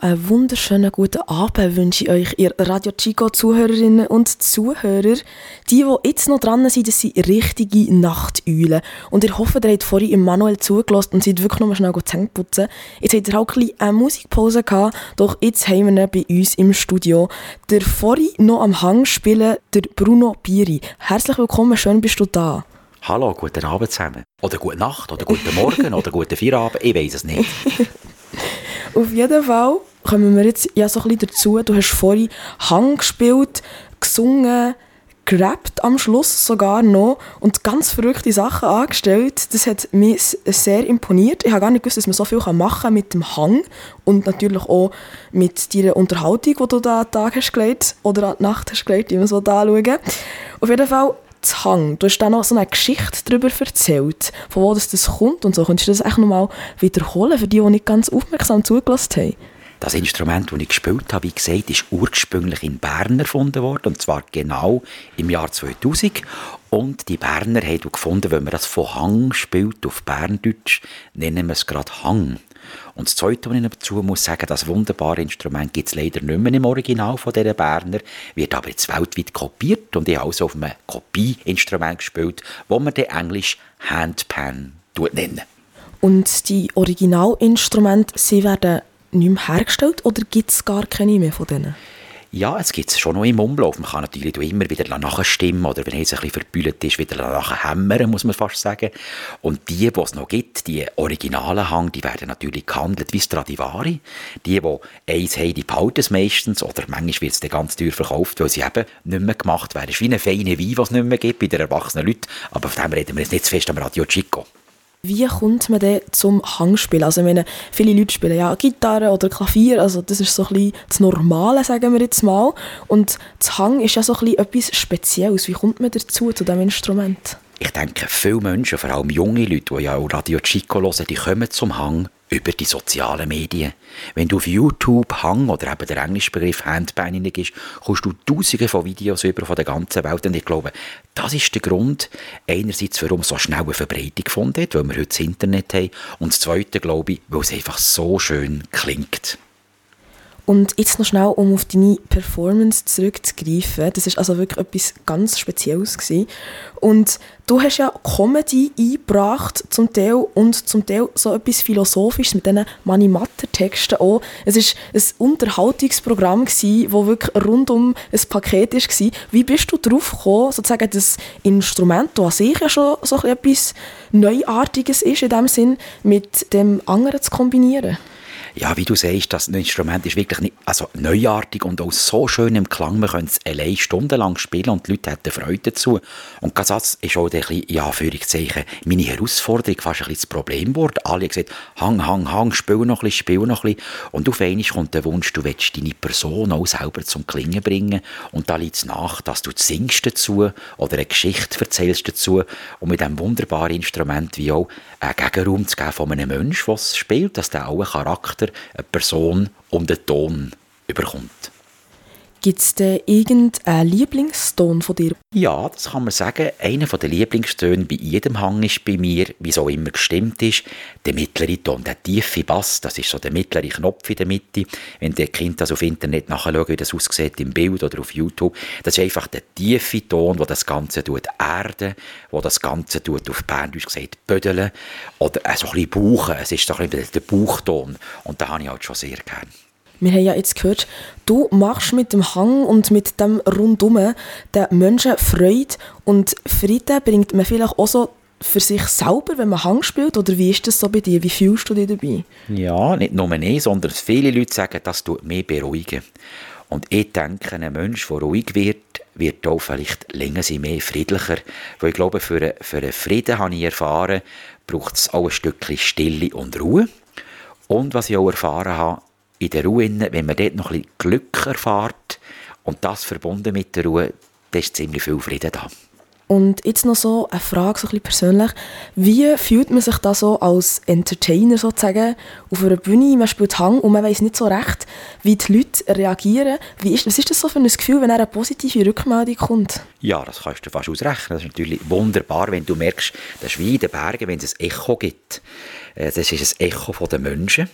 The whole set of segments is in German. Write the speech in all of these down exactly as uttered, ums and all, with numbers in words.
Einen wunderschönen guten Abend wünsche ich euch, ihr Radio Chico-Zuhörerinnen und Zuhörer. Die, die jetzt noch dran sind, das sind richtige Nachteulen. Und ich hoffe, ihr habt vorhin im Manuel zugelassen und seid wirklich noch mal schnell die Zähne putzen. Jetzt habt ihr auch ein bisschen eine Musikpause gehabt, doch jetzt haben wir ihn bei uns im Studio. Der vorhin noch am Hang spielen, der Bruno Biri. Herzlich willkommen, schön bist du da. Hallo, guten Abend zusammen. Oder gute Nacht, oder guten Morgen, oder guten Feierabend, ich weiss es nicht. Auf jeden Fall kommen wir jetzt ja so ein bisschen dazu. Du hast vorhin Hang gespielt, gesungen, gerappt am Schluss sogar noch und ganz verrückte Sachen angestellt. Das hat mich sehr imponiert. Ich habe gar nicht gewusst, dass man so viel machen kann mit dem Hang und natürlich auch mit deiner Unterhaltung, die du da an den Tag hast gelegt oder an die Nacht hast gelegt, wie man so anschauen. Auf jeden Fall das Hang. Du hast dann noch so eine Geschichte darüber erzählt, von wo das, das kommt und so. Könntest du das echt noch mal wiederholen für die, die nicht ganz aufmerksam zugelassen haben? Das Instrument, das ich gespielt habe, wie gesagt, ist ursprünglich in Bern erfunden worden, und zwar genau im Jahr zweitausend. Und die Berner haben gefunden, wenn man das von Hang spielt, auf Berndeutsch, nennen wir es gerade Hang. Und das Zweite, was ich dazu muss sagen, das wunderbare Instrument gibt es leider nicht mehr im Original von dieser Berner, wird aber jetzt weltweit kopiert und ich habe also auf einem Kopieinstrument gespielt, das man dann englisch Handpan nennt. Und die Originalinstrumente, sie werden nicht mehr hergestellt oder gibt es gar keine mehr von denen? Ja, es gibt es schon noch im Umlauf. Man kann natürlich immer wieder nachstimmen oder wenn es ein bisschen verbüllt ist, wieder nachhämmern, muss man fast sagen. Und die, die es noch gibt, die originalen Hang, die werden natürlich gehandelt wie Stradivari. Die, die eins haben, die behalten es meistens oder manchmal wird es dann ganz teuer verkauft, weil sie eben nicht mehr gemacht werden. Es ist wie ein feiner Wein, was es nicht mehr gibt bei den erwachsenen Leuten. Aber von dem reden wir jetzt nicht zu fest am Radio Chico. Wie kommt man denn zum Hangspielen? Also ich meine, viele Leute spielen ja Gitarre oder Klavier, also das ist so ein bisschen das Normale, sagen wir jetzt mal. Und das Hang ist ja so ein bisschen etwas Spezielles. Wie kommt man dazu, zu diesem Instrument? Ich denke, viele Menschen, vor allem junge Leute, die ja auch Radio Chico hören, die kommen zum Hang über die sozialen Medien. Wenn du auf YouTube Hang oder eben der englische Begriff Handpan hineingehst, kommst du tausende von Videos über von der ganzen Welt. Und ich glaube, das ist der Grund, einerseits, warum es so schnell eine Verbreitung gefunden hat, weil wir heute das Internet haben. Und das Zweite, glaube ich, weil es einfach so schön klingt. Und jetzt noch schnell, um auf deine Performance zurückzugreifen. Das war also wirklich etwas ganz Spezielles gewesen. Und du hast ja Comedy eingebracht, zum Teil, und zum Teil so etwas Philosophisches mit diesen Manimatter-Texten auch. Es war ein Unterhaltungsprogramm, das wirklich rundum ein Paket war. Wie bist du darauf gekommen, sozusagen das Instrument, das an sich ja schon so etwas Neuartiges ist, in dem Sinn, mit dem anderen zu kombinieren? Ja, wie du sagst, das Instrument ist wirklich nicht, also neuartig und auch so schön im Klang. Man könnte es allein stundenlang spielen und die Leute hätten Freude dazu. Und das ist auch ein bisschen, in Anführungszeichen, meine Herausforderung, fast ein bisschen das Problem geworden. Alle haben gesagt, hang, hang, hang, spiel noch ein bisschen, spiel noch ein bisschen. Und auf einmal kommt der Wunsch, du willst deine Person auch selber zum Klingen bringen. Und da liegt es nach, dass du singst dazu oder eine Geschichte erzählst dazu. Und mit diesem wunderbaren Instrument wie auch einen Gegenraum zu geben von einem Menschen, der es spielt, dass der auch einen Charakter, eine Person um den Ton überkommt. Gibt es denn irgendeinen Lieblingston von dir? Ja, das kann man sagen. Einer der Lieblingstöne bei jedem Hang ist bei mir, wie es auch immer gestimmt ist, der mittlere Ton, der tiefe Bass. Das ist so der mittlere Knopf in der Mitte. Wenn die Kinder das auf Internet nachschauen, wie das aussieht im Bild oder auf YouTube, das ist einfach der tiefe Ton, der das Ganze tut erden, der das Ganze tut auf Berndeutsch gesagt bödeln oder äh, so ein bisschen bauchen. Es ist so ein bisschen der Bauchton und den habe ich halt schon sehr gerne. Wir haben ja jetzt gehört, du machst mit dem Hang und mit dem Rundum den Menschen Freude und Frieden bringt man vielleicht auch so für sich selber, wenn man Hang spielt, oder wie ist das so bei dir? Wie fühlst du dich dabei? Ja, nicht nur ich, sondern viele Leute sagen, das tut mich beruhigen. Und ich denke, ein Mensch, der ruhig wird, wird auch vielleicht länger sein, mehr friedlicher. Weil ich glaube, für einen, für einen Frieden, habe ich erfahren, braucht es auch ein Stückchen Stille und Ruhe. Und was ich auch erfahren habe, in der Ruhe, wenn man dort noch ein bisschen Glück erfährt und das verbunden mit der Ruhe, dann ist ziemlich viel Frieden da. Und jetzt noch so eine Frage, so ein bisschen persönlich. Wie fühlt man sich da so als Entertainer sozusagen auf einer Bühne? Man spielt Hang und man weiss nicht so recht, wie die Leute reagieren. Wie ist, was ist das so für ein Gefühl, wenn eine positive Rückmeldung kommt? Ja, das kannst du fast ausrechnen. Das ist natürlich wunderbar, wenn du merkst, das ist wie in den Bergen, wenn es ein Echo gibt. Das ist ein Echo der Menschen.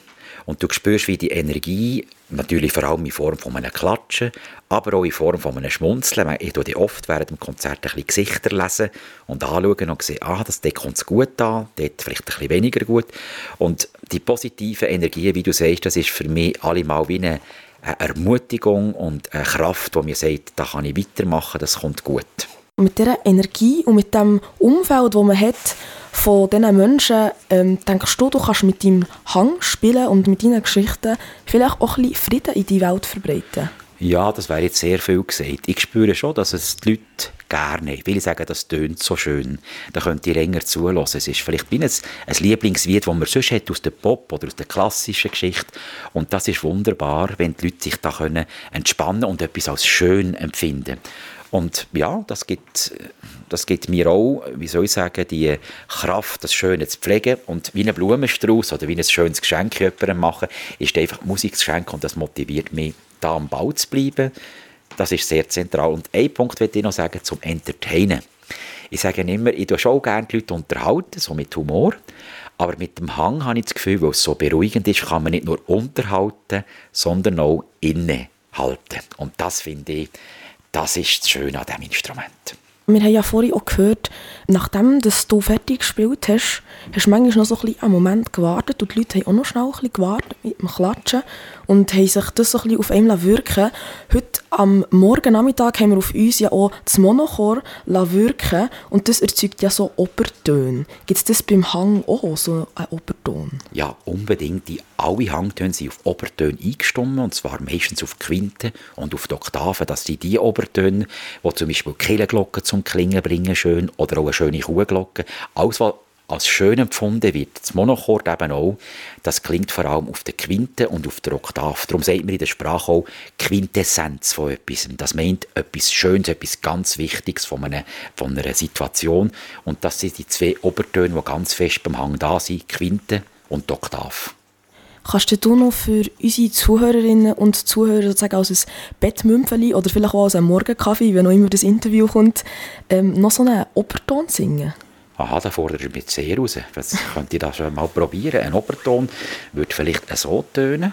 Und du spürst, wie die Energie, natürlich vor allem in Form von einem Klatschen, aber auch in Form von einem Schmunzeln. Ich lese oft während dem Konzert ein bisschen Gesichter lesen und anschauen und sehe, ah, das, dort kommt es gut an, dort vielleicht ein bisschen weniger gut. Und die positive Energie, wie du sagst, das ist für mich allemal wie eine, eine Ermutigung und eine Kraft, die mir sagt, da kann ich weitermachen, das kommt gut. Mit dieser Energie und mit dem Umfeld, das man hat, von diesen Menschen, ähm, denkst du, du kannst mit deinem Hang spielen und mit deinen Geschichten vielleicht auch ein bisschen Frieden in die Welt verbreiten? Ja, das wäre jetzt sehr viel gesagt. Ich spüre schon, dass es die Leute gerne haben. Viele sagen, das tönt so schön. Da könnt ihr länger zuhören. Es ist vielleicht wie ein, ein Lieblingslied, das man sonst hat aus der Pop- oder aus der klassischen Geschichte. Und das ist wunderbar, wenn die Leute sich da können entspannen und etwas als schön empfinden. Und ja, das gibt, das gibt mir auch, wie soll ich sagen, die Kraft, das Schöne zu pflegen. Und wie ein Blumenstrauß oder wie ein schönes Geschenk jemandem machen, ist einfach Musik zu schenken und das motiviert mich, da am Ball zu bleiben. Das ist sehr zentral. Und ein Punkt möchte ich noch sagen, zum Entertainen. Ich sage immer, ich tue schon gerne die Leute unterhalten, so mit Humor. Aber mit dem Hang habe ich das Gefühl, weil es so beruhigend ist, kann man nicht nur unterhalten, sondern auch innehalten. Und das finde ich, das ist das Schöne an diesem Instrument. Wir haben ja vorhin auch gehört, nachdem dass du fertig gespielt hast, hast du manchmal noch so ein bisschen einen Moment gewartet und die Leute haben auch noch schnell ein bisschen gewartet mit dem Klatschen und haben sich das so ein bisschen auf einem wirken. Heute am Morgennachmittag haben wir auf uns ja auch das Monochor wirken und das erzeugt ja so Obertöne. Gibt es das beim Hang auch, so einen Oberton? Ja, unbedingt. Die alle Hangtöne sind auf Obertöne eingestimmt, und zwar meistens auf Quinte und auf die Oktaven. Das sind die Obertöne, die zum Beispiel die Kirchenglocken zum Klingen bringen schön, oder auch eine schöne Kuhglocke. Alles, was als schön empfunden wird, das Monochord eben auch, das klingt vor allem auf der Quinte und auf der Oktave. Darum sagt man in der Sprache auch Quintessenz von etwas. Das meint etwas Schönes, etwas ganz Wichtiges von einer, von einer Situation. Und das sind die zwei Obertöne, die ganz fest beim Hang da sind, Quinte und Oktave. Kannst du noch für unsere Zuhörerinnen und Zuhörer sozusagen als ein Bettmümpfeli oder vielleicht auch als ein Morgenkaffee, wenn noch immer das Interview kommt, ähm, noch so einen Oberton singen? Aha, da fordert ihr mich sehr raus. Was könnt ihr das schon mal probieren? Ein Oberton würde vielleicht so tönen.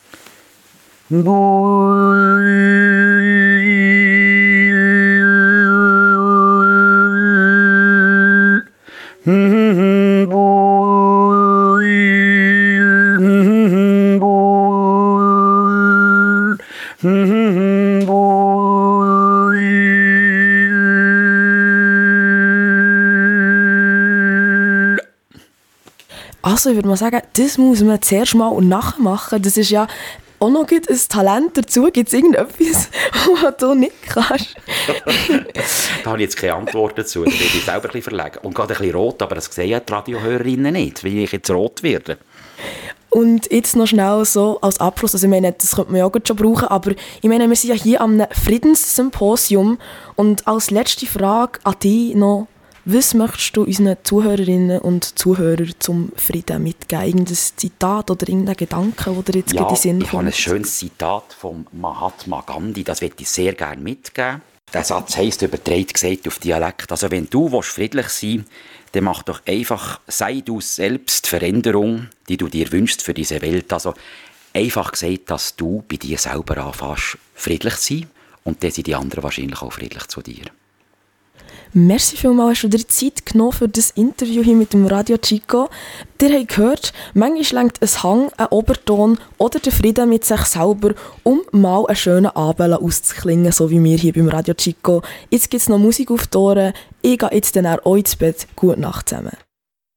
Also ich würde mal sagen, das muss man zuerst mal nachmachen. Das ist ja auch noch ein Talent dazu. Gibt es irgendetwas, was du nicht kannst? Da habe ich jetzt keine Antwort dazu. Da werde ich selber ein bisschen verlegen. Und gerade ein bisschen rot, aber das sehen ja die Radiohörerinnen nicht, wie ich jetzt rot werde. Und jetzt noch schnell so als Abschluss, also ich meine, das könnte man ja auch schon brauchen, aber ich meine, wir sind ja hier am Friedenssymposium und als letzte Frage an dich noch, was möchtest du unseren Zuhörerinnen und Zuhörern zum Frieden mitgeben? Irgendein Zitat oder irgendein Gedanke, der dir jetzt ja, in den Sinn kommt? Ich habe ein schönes Zitat von Mahatma Gandhi, das möchte ich sehr gerne mitgeben. Der Satz heisst, übertragen gesagt auf Dialekt, also wenn du willst, friedlich sein willst, dann mach doch einfach, sei du selbst die Veränderung, die du dir wünschst für diese Welt. Also einfach gesagt, dass du bei dir selber anfängst, friedlich zu sein, und dann sind die anderen wahrscheinlich auch friedlich zu dir. Merci vielmals, hast du dir Zeit genommen für das Interview hier mit dem Radio Chico. Ihr habt gehört, manchmal reicht ein Hang, ein Oberton oder der Frieden mit sich selber, um mal einen schönen Abend auszuklingen, so wie wir hier beim Radio Chico. Jetzt gibt es noch Musik auf die Ohren. Ich gehe jetzt dann auch ins Bett. Gute Nacht zusammen.